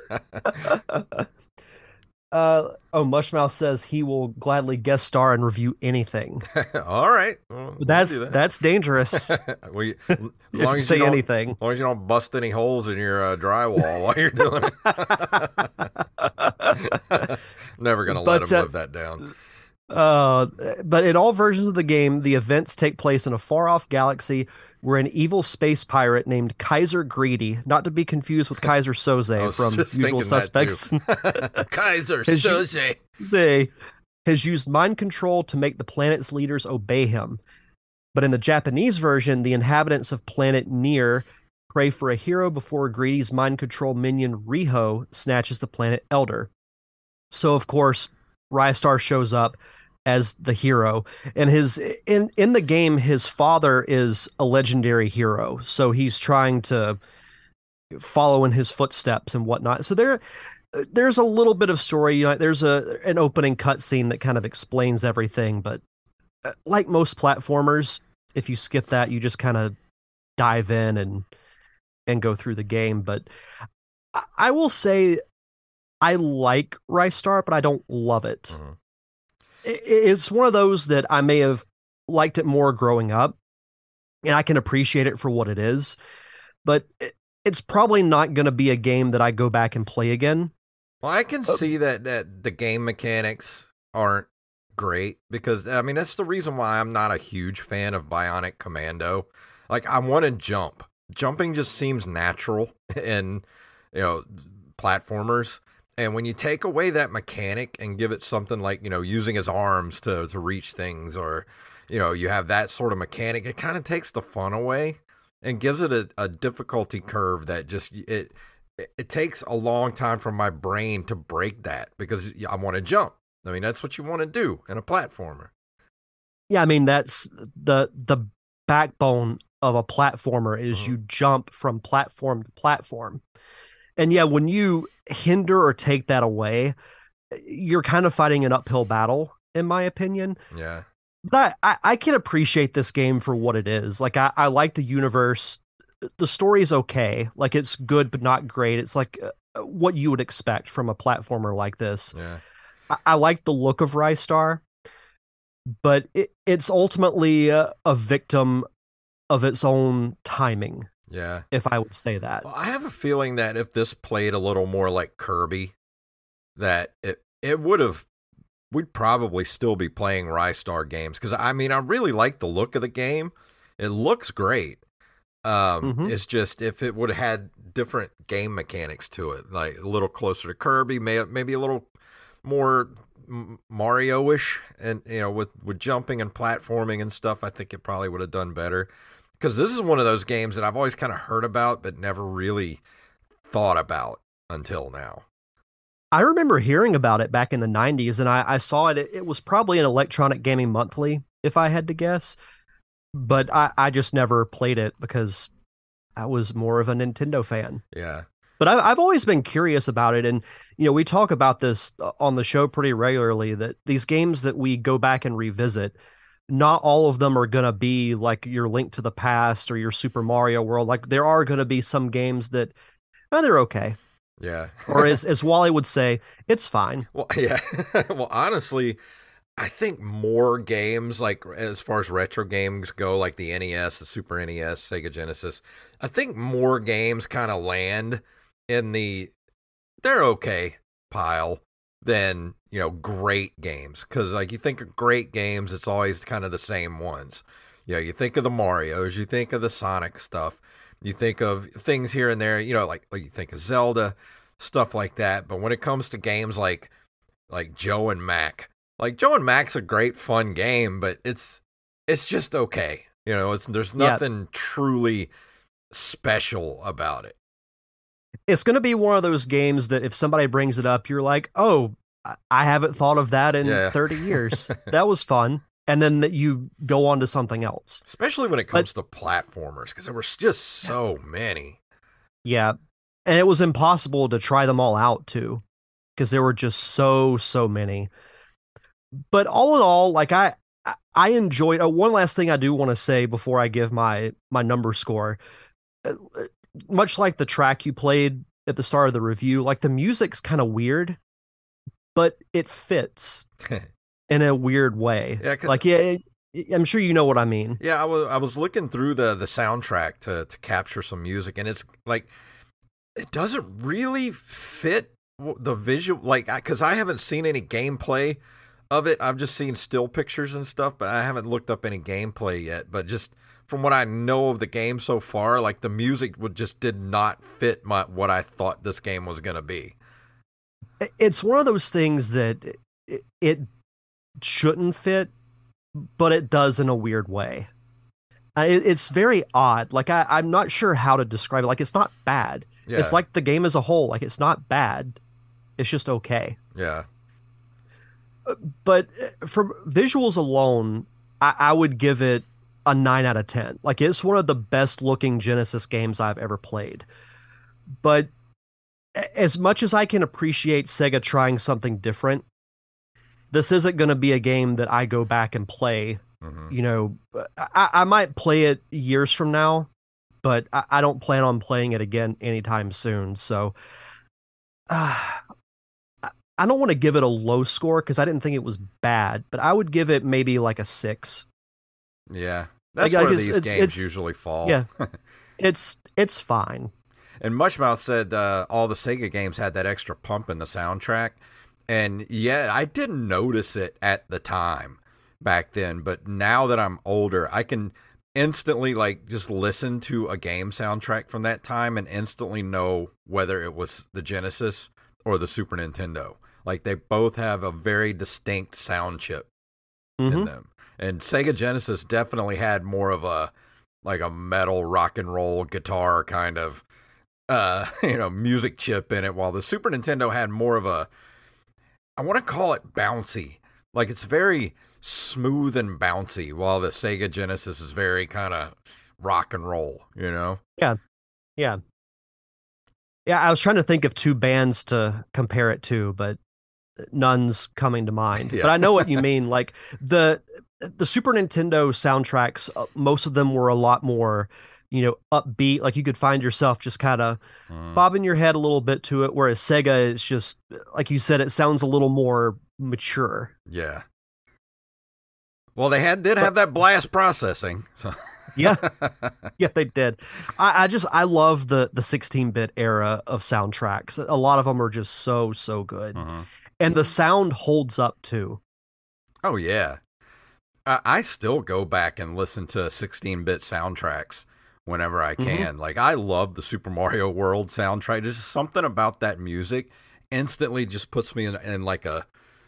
Mushmouth says he will gladly guest star and review anything. All right, well, that's dangerous. Well, as long as say anything, as long as you don't bust any holes in your drywall while you're doing it. Never gonna let him live that down. But in all versions of the game, the events take place in a far-off galaxy where an evil space pirate named Kaiser Greedy, not to be confused with Kaiser Soze from Usual Suspects, Kaiser Soze, has used mind control to make the planet's leaders obey him. But in the Japanese version, the inhabitants of planet Nier pray for a hero before Greedy's mind control minion Riho snatches the planet Elder. So, of course, Rystar shows up as the hero, and in the game his father is a legendary hero, so he's trying to follow in his footsteps and whatnot. So there's a little bit of story, there's an opening cutscene that kind of explains everything, but like most platformers, if you skip that, you just kind of dive in and go through the game. But I will say I like Rystar, but I don't love it. Mm-hmm. It's one of those that I may have liked it more growing up, and I can appreciate it for what it is, but it's probably not going to be a game that I go back and play again. Well, I can see that the game mechanics aren't great, because, I mean, that's the reason why I'm not a huge fan of Bionic Commando. Like, I want to jump. Jumping just seems natural in, platformers. And when you take away that mechanic and give it something like, using his arms to reach things, or, you have that sort of mechanic, it kind of takes the fun away and gives it a difficulty curve that just, it takes a long time for my brain to break that, because I want to jump. I mean, that's what you want to do in a platformer. Yeah, I mean, that's the backbone of a platformer is you jump from platform to platform. And yeah, when you hinder or take that away, you're kind of fighting an uphill battle, in my opinion. Yeah. But I can appreciate this game for what it is. Like, I like the universe. The story is okay. Like, it's good, but not great. It's like what you would expect from a platformer like this. Yeah. I like the look of Rystar, but it's ultimately a victim of its own timing. Yeah. If I would say that. Well, I have a feeling that if this played a little more like Kirby, that we'd probably still be playing Rystar games. Because, I mean, I really like the look of the game. It looks great. It's just, if it would have had different game mechanics to it, like a little closer to Kirby, maybe a little more Mario-ish, and, with jumping and platforming and stuff, I think it probably would have done better. Because this is one of those games that I've always kind of heard about, but never really thought about until now. I remember hearing about it back in the 90s, and I saw it. It was probably an Electronic Gaming Monthly, if I had to guess. But I just never played it because I was more of a Nintendo fan. Yeah. But I've always been curious about it. And, we talk about this on the show pretty regularly, that these games that we go back and revisit, not all of them are going to be like your Link to the Past or your Super Mario World. Like, there are going to be some games that, they're okay. Yeah. Or as Wally would say, it's fine. Well, yeah. Well, honestly, I think more games, like as far as retro games go, like the NES, the Super NES, Sega Genesis, I think more games kind of land in they're okay pile than, great games. Because, like, you think of great games, it's always kind of the same ones. You think of the Marios, you think of the Sonic stuff, you think of things here and there, like you think of Zelda, stuff like that. But when it comes to games like Joe and Mac, like Joe and Mac's a great fun game, but it's just okay. There's nothing truly special about it. It's going to be one of those games that if somebody brings it up, you're like, oh, I haven't thought of that in Yeah. 30 years. That was fun. And then that you go on to something else. Especially when it comes to platformers, because there were just so many. Yeah. And it was impossible to try them all out too, because there were just so many. But all in all, like I enjoyed one last thing I do want to say before I give my number score. Much like the track you played at the start of the review, like the music's kind of weird, but it fits in a weird way. Yeah, like I'm sure you know what I mean. Yeah, I was looking through the soundtrack to capture some music, and it's like it doesn't really fit the visual, like, because I haven't seen any gameplay of it. I've just seen still pictures and stuff, but I haven't looked up any gameplay yet. But just from what I know of the game so far, like the music just did not fit what I thought this game was going to be. It's one of those things that it shouldn't fit, but it does in a weird way. It's very odd. Like I'm not sure how to describe it. Like it's not bad. Yeah. It's like the game as a whole. Like it's not bad. It's just okay. Yeah. But for visuals alone, I would give it a 9 out of 10. Like it's one of the best looking Genesis games I've ever played. But as much as I can appreciate Sega trying something different, this isn't going to be a game that I go back and play. Mm-hmm. You know, I might play it years from now, but I don't plan on playing it again anytime soon. So I don't want to give it a low score because I didn't think it was bad, but I would give it maybe like a 6. Yeah, that's where these games usually fall. Yeah, it's fine. And Mushmouth said all the Sega games had that extra pump in the soundtrack. And yeah, I didn't notice it at the time back then, but now that I'm older, I can instantly like just listen to a game soundtrack from that time and instantly know whether it was the Genesis or the Super Nintendo. Like they both have a very distinct sound chip in them. And Sega Genesis definitely had more of a metal rock and roll guitar kind of music chip in it, while the Super Nintendo had more of a, I want to call it bouncy. Like it's very smooth and bouncy, while the Sega Genesis is very kind of rock and roll, you know? Yeah. Yeah. Yeah, I was trying to think of two bands to compare it to, but none's coming to mind. Yeah. But I know what you mean. Like the Super Nintendo soundtracks, most of them were a lot more, upbeat. Like you could find yourself just kind of bobbing your head a little bit to it, whereas Sega is just, like you said, it sounds a little more mature. Yeah. Well, they did have that blast processing. So. Yeah, they did. I love the 16-bit era of soundtracks. A lot of them are just so good, and the sound holds up too. Oh yeah, I still go back and listen to 16-bit soundtracks whenever I can. Like I love the Super Mario World soundtrack. There's just something about that music instantly just puts me in like a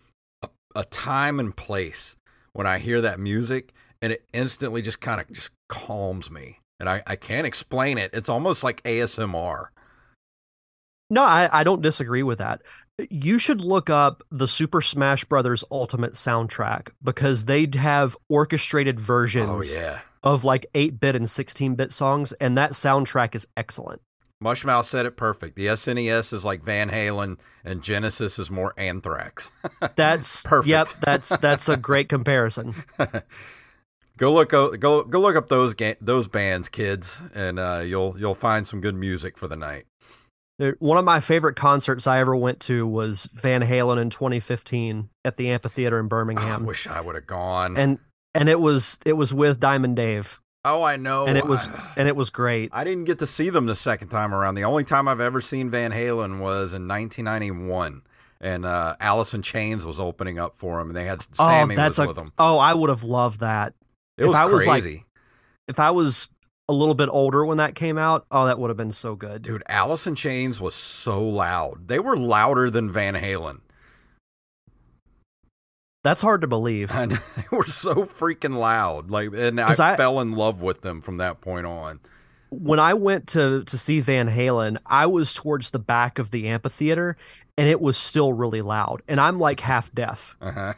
time and place when I hear that music. And it instantly just kind of just calms me. And I can't explain it. It's almost like ASMR. No, I don't disagree with that. You should look up the Super Smash Brothers Ultimate soundtrack, because they have orchestrated versions of like 8-bit and 16-bit songs, and that soundtrack is excellent. Mushmouth said it perfect. The SNES is like Van Halen, and Genesis is more Anthrax. That's perfect. Yep, that's a great comparison. Go look up those bands, kids, and you'll find some good music for the night. One of my favorite concerts I ever went to was Van Halen in 2015 at the amphitheater in Birmingham. I wish I would have gone. And it was with Diamond Dave. Oh, I know. And it was great. I didn't get to see them the second time around. The only time I've ever seen Van Halen was in 1991. And Alice in Chains was opening up for them, and they had Sammy with them. Oh, I would have loved that. It was crazy. If I was a little bit older when that came out, oh, that would have been so good. Dude, Alice in Chains was so loud. They were louder than Van Halen. That's hard to believe. And they were so freaking loud. And I fell in love with them from that point on. when I went to see Van Halen, I was towards the back of the amphitheater, and it was still really loud. And I'm like half deaf. Uh-huh.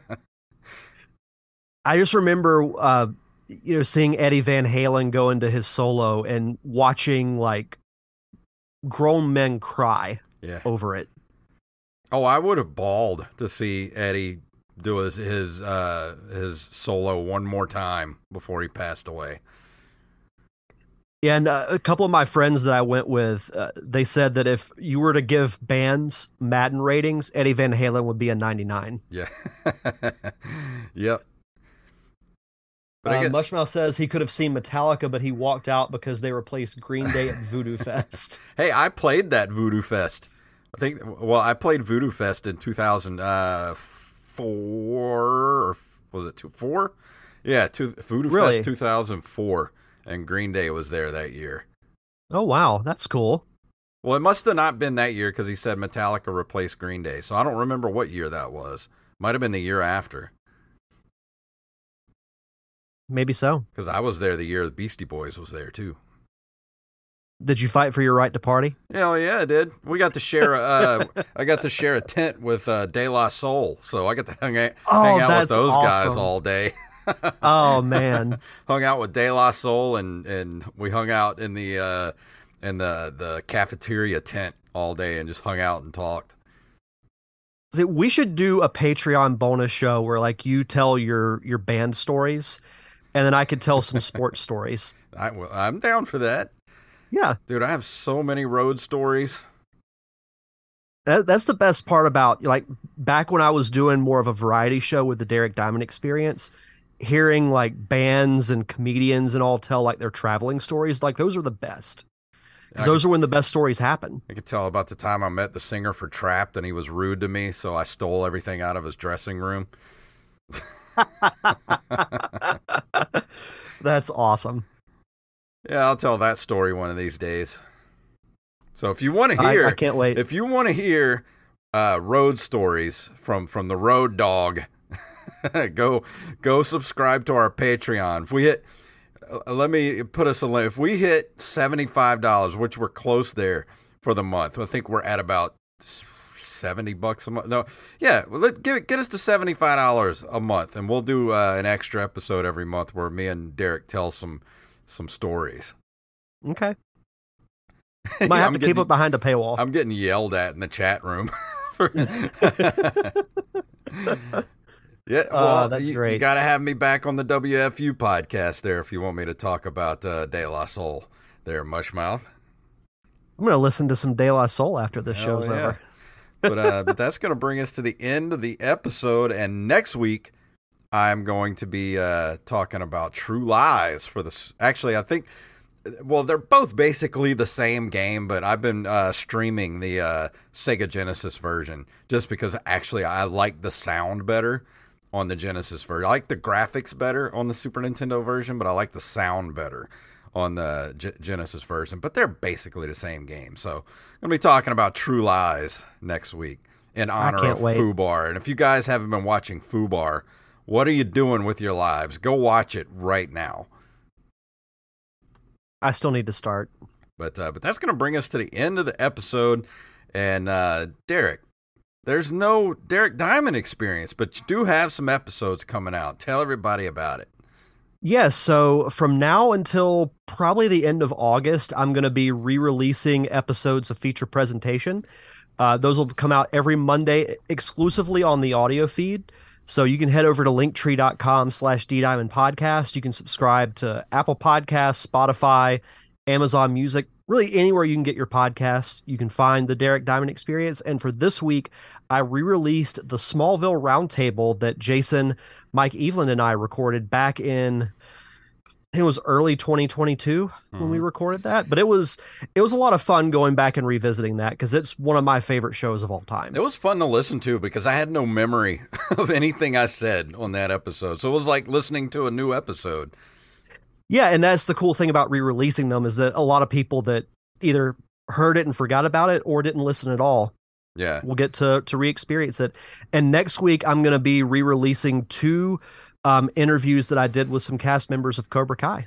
I just remember, seeing Eddie Van Halen go into his solo and watching like grown men cry Yeah. over it. Oh, I would have bawled to see Eddie do his solo one more time before he passed away. Yeah, and a couple of my friends that I went with, they said that if you were to give bands Madden ratings, Eddie Van Halen would be a 99. Yeah. Yep. But I guess Mushmouth says he could have seen Metallica, but he walked out because they replaced Green Day at Voodoo Fest. Hey, I played that Voodoo Fest. I played Voodoo Fest in 2004, or was it 4? Yeah, Voodoo Really? Fest 2004, and Green Day was there that year. Oh, wow. That's cool. Well, it must have not been that year because he said Metallica replaced Green Day, so I don't remember what year that was. Might have been the year after. Maybe so. Because I was there the year the Beastie Boys was there, too. Did you fight for your right to party? Hell yeah, I did. We got to share. I got to share a tent with De La Soul, so I got to hang out with those guys all day. Oh man, hung out with De La Soul, and we hung out in the cafeteria tent all day and just hung out and talked. We should do a Patreon bonus show where like you tell your band stories, and then I could tell some sports stories. I'm down for that. Yeah. Dude, I have so many road stories. That's the best part about, like, back when I was doing more of a variety show with the Derek Diamond Experience, hearing like bands and comedians and all tell like their traveling stories, like those are the best. Because those are when the best stories happen. I could tell about the time I met the singer for Trapped and he was rude to me, so I stole everything out of his dressing room. That's awesome. Yeah, I'll tell that story one of these days. So if you want to hear, I can't wait. If you want to hear road stories from the Road Dog, go subscribe to our Patreon. If we hit, let me put us a link. If we hit $75, which we're close there for the month, I think we're at about $70 a month. No, yeah, get us to $75 a month, and we'll do an extra episode every month where me and Derek tell some stories. Okay. Might have to keep it behind a paywall. I'm getting yelled at in the chat room. Yeah, well, that's great. You got to have me back on the WFU podcast there if you want me to talk about De La Soul there, Mushmouth. I'm going to listen to some De La Soul after this show's over. But that's going to bring us to the end of the episode, and next week I'm going to be talking about True Lies for the. Actually, I think. Well, they're both basically the same game, but I've been streaming the Sega Genesis version just because actually I like the sound better on the Genesis version. I like the graphics better on the Super Nintendo version, but I like the sound better on the Genesis version. But they're basically the same game. So I'm going to be talking about True Lies next week in honor of Fubar. And if you guys haven't been watching Fubar, what are you doing with your lives? Go watch it right now. I still need to start. But that's going to bring us to the end of the episode. And Derek, there's no Derek Diamond Experience, but you do have some episodes coming out. Tell everybody about it. Yes, so from now until probably the end of August, I'm going to be re-releasing episodes of Feature Presentation. Those will come out every Monday exclusively on the audio feed. So you can head over to linktree.com/DDiamondPodcast. You can subscribe to Apple Podcasts, Spotify, Amazon Music, really anywhere you can get your podcasts. You can find the Derek Diamond Experience. And for this week, I re-released the Smallville Roundtable that Jason, Mike Evelyn, and I recorded back in, I think it was early 2022 when we recorded that. But it was a lot of fun going back and revisiting that because it's one of my favorite shows of all time. It was fun to listen to because I had no memory of anything I said on that episode. So it was like listening to a new episode. Yeah, and that's the cool thing about re-releasing them is that a lot of people that either heard it and forgot about it or didn't listen at all will get to re-experience it. And next week, I'm going to be re-releasing 2 interviews that I did with some cast members of Cobra Kai.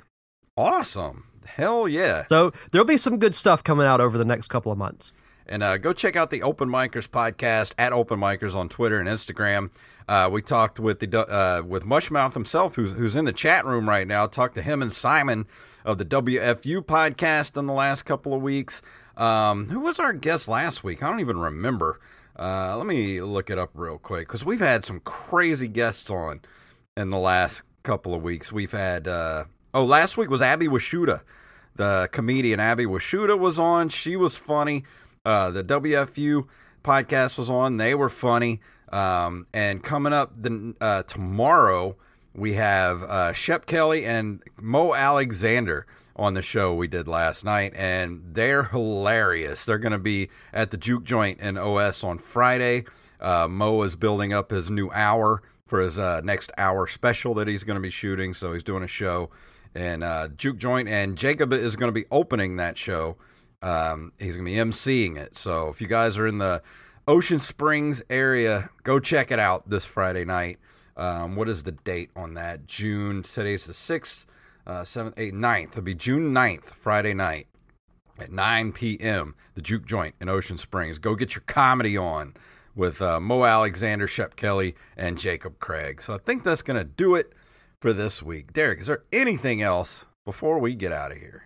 Awesome. Hell yeah. So there'll be some good stuff coming out over the next couple of months. And go check out the Open Micers podcast at Open Micers on Twitter and Instagram. We talked with with Mushmouth himself, who's in the chat room right now. Talked to him and Simon of the WFU podcast in the last couple of weeks. Who was our guest last week? I don't even remember. Let me look it up real quick, because we've had some crazy guests on in the last couple of weeks. We've had last week was Abby Washuta. The comedian Abby Washuta was on. She was funny. The WFU podcast was on. They were funny. And coming up tomorrow, we have Shep Kelly and Mo Alexander on the show we did last night, and they're hilarious. They're going to be at the Juke Joint in OS on Friday. Mo is building up his new hour for his next hour special that he's going to be shooting, so he's doing a show in Juke Joint, and Jacob is going to be opening that show. He's going to be emceeing it, so if you guys are in the Ocean Springs area, go check it out this Friday night. What is the date on that? Today's the 6th, 7th, 8th, 9th. It'll be June 9th, Friday night at 9 p.m., the Juke Joint in Ocean Springs. Go get your comedy on with Mo Alexander, Shep Kelly, and Jacob Craig. So I think that's going to do it for this week. Derek, is there anything else before we get out of here?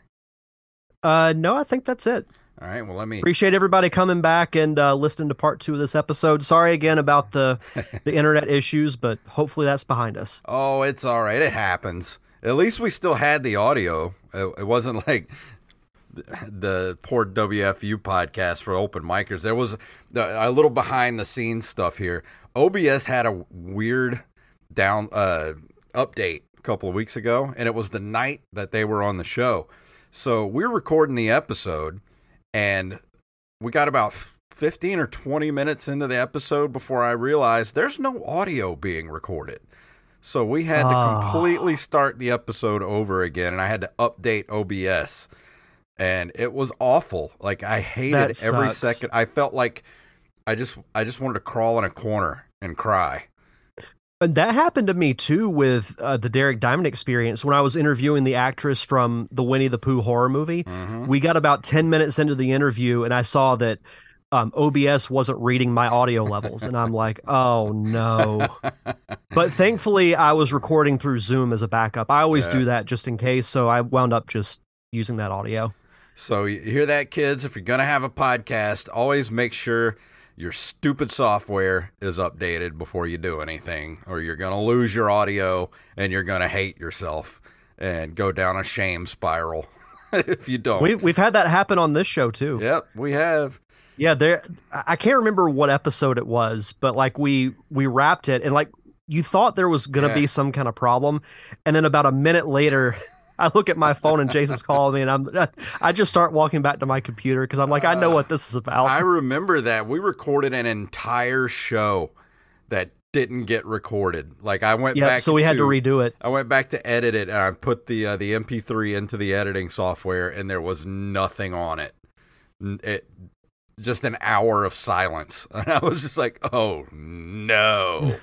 No, I think that's it. All right, well, appreciate everybody coming back and listening to part 2 of this episode. Sorry again about the internet issues, but hopefully that's behind us. Oh, it's all right. It happens. At least we still had the audio. It wasn't like the poor WFU podcast for Open Micers. There was a little behind-the-scenes stuff here. OBS had a weird update a couple of weeks ago, and it was the night that they were on the show. So we're recording the episode, and we got about 15 or 20 minutes into the episode before I realized there's no audio being recorded. So we had to completely start the episode over again, and I had to update OBS. And it was awful. Like, I hated every second. I felt like I just wanted to crawl in a corner and cry. And that happened to me, too, with the Derek Diamond Experience. When I was interviewing the actress from the Winnie the Pooh horror movie, we got about 10 minutes into the interview, and I saw that OBS wasn't reading my audio levels. And I'm like, oh, no. But thankfully, I was recording through Zoom as a backup. I always do that just in case, so I wound up just using that audio. So you hear that, kids? If you're going to have a podcast, always make sure your stupid software is updated before you do anything, or you're going to lose your audio and you're going to hate yourself and go down a shame spiral if you don't. We've had that happen on this show, too. Yep, we have. Yeah, I can't remember what episode it was, but like we wrapped it, and like you thought there was going to be some kind of problem, and then about a minute later, I look at my phone and Jason's calling me, and I just start walking back to my computer because I'm like, I know what this is about. I remember that we recorded an entire show that didn't get recorded. Like I went back, so we had to redo it. I went back to edit it, and I put the MP3 into the editing software, and there was nothing on it. Just an hour of silence, and I was just like, "Oh no!"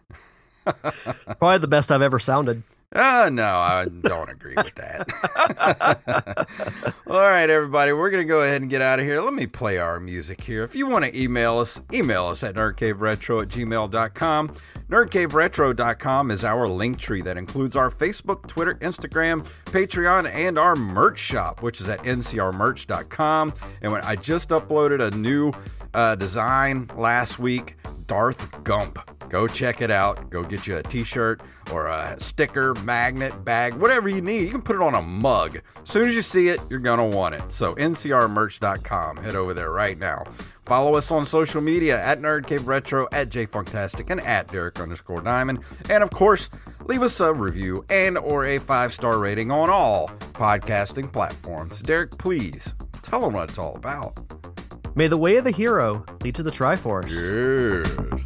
Probably the best I've ever sounded. No, I don't agree with that. All right, everybody, we're going to go ahead and get out of here. Let me play our music here. If you want to email us at nerdcaveretro@gmail.com. Nerdcaveretro.com is our link tree that includes our Facebook, Twitter, Instagram, Patreon, and our merch shop, which is at ncrmerch.com. And when I just uploaded a new design last week, Darth Gump. Go check it out. Go get you a t-shirt or a sticker, magnet, bag, whatever you need. You can put it on a mug. As soon as you see it, you're going to want it. So ncrmerch.com. Head over there right now. Follow us on social media at NerdCaveRetro, at JFunktastic, and at Derek_Diamond. And of course, leave us a review and or a 5-star rating on all podcasting platforms. Derek, please tell them what it's all about. May the way of the hero lead to the Triforce. Yes.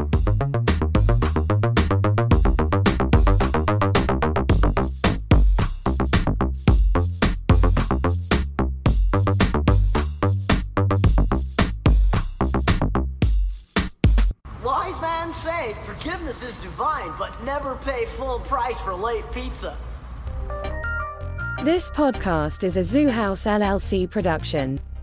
Wise man say forgiveness is divine, but never pay full price for late pizza. This podcast is a Zoo House LLC production.